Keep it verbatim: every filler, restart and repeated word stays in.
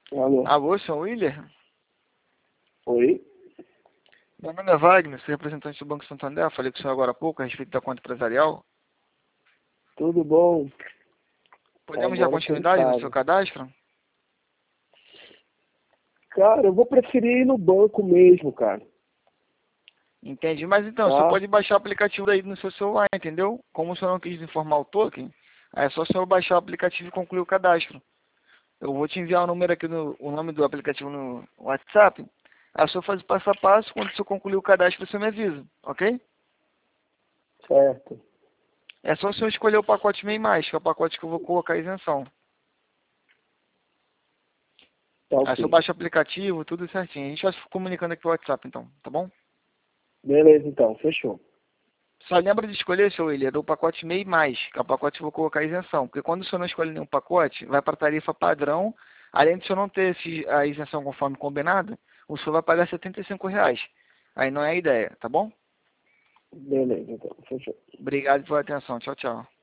Alô? Alô, senhor Willer? Oi? Meu nome é Wagner, sou representante do Banco Santander. Falei com o senhor agora há pouco a respeito da conta empresarial. Tudo bom? Podemos dar Agora eu tô em continuidade no seu casa. cadastro? Cara, eu vou preferir ir no banco mesmo, cara. Entendi. Mas então, o senhor Tá? pode baixar o aplicativo aí no seu celular, entendeu? Como o senhor não quis informar o token, aí é só o senhor baixar o aplicativo e concluir o cadastro. Eu vou te enviar o número aqui, no, o nome do aplicativo no WhatsApp. Aí o senhor faz o passo a passo. Quando o senhor concluir o cadastro, você me avisa, ok? Certo. É só o senhor escolher o pacote MEI Mais, que é o pacote que eu vou colocar a isenção. Tá Aí o senhor ok. baixa o aplicativo, tudo certinho. A gente vai se comunicando aqui pelo WhatsApp, então, tá bom? Beleza, então. Fechou. Só lembra de escolher, seu William, do pacote MEI Mais, que é o pacote que eu vou colocar a isenção. Porque quando o senhor não escolhe nenhum pacote, vai para a tarifa padrão. Além de o senhor não ter esse, a isenção conforme combinado, o senhor vai pagar setenta e cinco reais. Aí não é a ideia, tá bom? Beleza, então. Fechou. Obrigado pela atenção. Tchau, tchau.